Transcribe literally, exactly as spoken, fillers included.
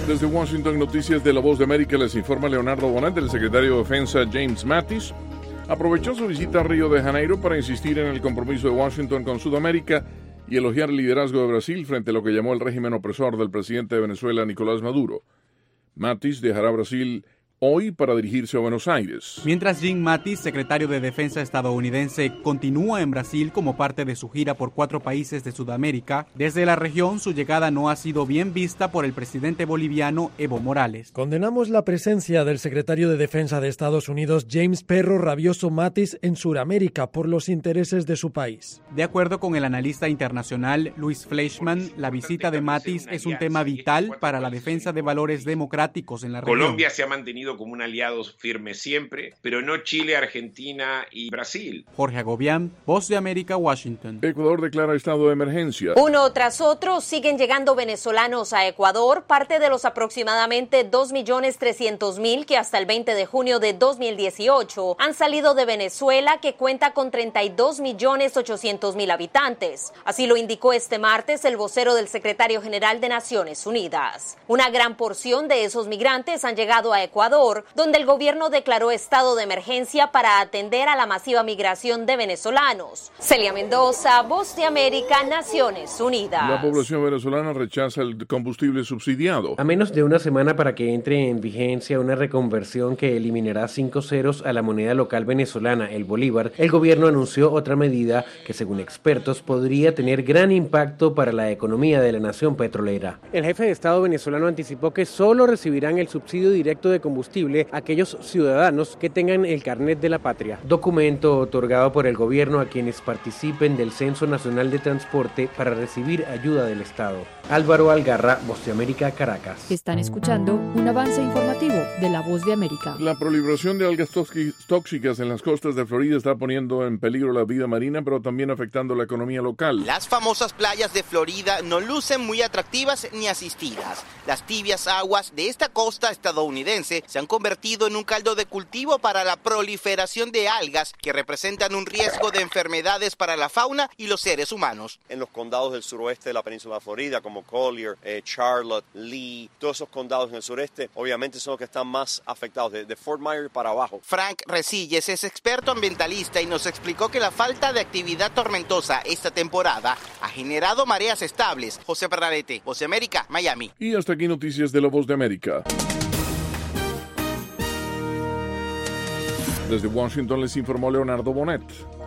Desde Washington, noticias de La Voz de América, les informa Leonardo Bonet. El secretario de Defensa James Mattis aprovechó su visita a Río de Janeiro para insistir en el compromiso de Washington con Sudamérica y elogiar el liderazgo de Brasil frente a lo que llamó el régimen opresor del presidente de Venezuela, Nicolás Maduro. Mattis dejará Brasil hoy para dirigirse a Buenos Aires. Mientras Jim Mattis, secretario de Defensa estadounidense, continúa en Brasil como parte de su gira por cuatro países de Sudamérica, desde la región su llegada no ha sido bien vista por el presidente boliviano Evo Morales. Condenamos la presencia del secretario de Defensa de Estados Unidos, James Perro Rabioso Mattis, en Sudamérica por los intereses de su país. De acuerdo con el analista internacional Luis Fleischmann, la visita de Mattis es un tema vital para la defensa de valores democráticos en la región. Colombia se ha mantenido como un aliado firme siempre, pero no Chile, Argentina y Brasil. Jorge Agobián, Voz de América, Washington. Ecuador declara estado de emergencia. Uno tras otro siguen llegando venezolanos a Ecuador, parte de los aproximadamente dos millones trescientos mil que hasta el veinte de junio de dos mil dieciocho han salido de Venezuela, que cuenta con treinta y dos millones ochocientos mil habitantes. Así lo indicó este martes el vocero del secretario general de Naciones Unidas. Una gran porción de esos migrantes han llegado a Ecuador, donde el gobierno declaró estado de emergencia para atender a la masiva migración de venezolanos. Celia Mendoza, Voz de América, Naciones Unidas. La población venezolana rechaza el combustible subsidiado. A menos de una semana para que entre en vigencia una reconversión que eliminará cinco ceros a la moneda local venezolana, el bolívar, el gobierno anunció otra medida que, según expertos, podría tener gran impacto para la economía de la nación petrolera. El jefe de Estado venezolano anticipó que solo recibirán el subsidio directo de combustible aquellos ciudadanos que tengan el carnet de la patria. Documento otorgado por el gobierno a quienes participen del Censo Nacional de Transporte para recibir ayuda del Estado. Álvaro Algarra, Voz de América, Caracas. Están escuchando un avance informativo de La Voz de América. La proliferación de algas tóxicas en las costas de Florida está poniendo en peligro la vida marina, pero también afectando la economía local. Las famosas playas de Florida no lucen muy atractivas ni asistidas. Las tibias aguas de esta costa estadounidense se han convertido en un caldo de cultivo para la proliferación de algas que representan un riesgo de enfermedades para la fauna y los seres humanos. En los condados del suroeste de la península de Florida, como Collier, eh, Charlotte, Lee, todos esos condados en el sureste, obviamente son los que están más afectados, de, de Fort Myers para abajo. Frank Resilles es experto ambientalista y nos explicó que la falta de actividad tormentosa esta temporada ha generado mareas estables. José Bernadette, Voz de América, Miami. Y hasta aquí noticias de La Voz de América. Desde Washington les informó Leonardo Bonet.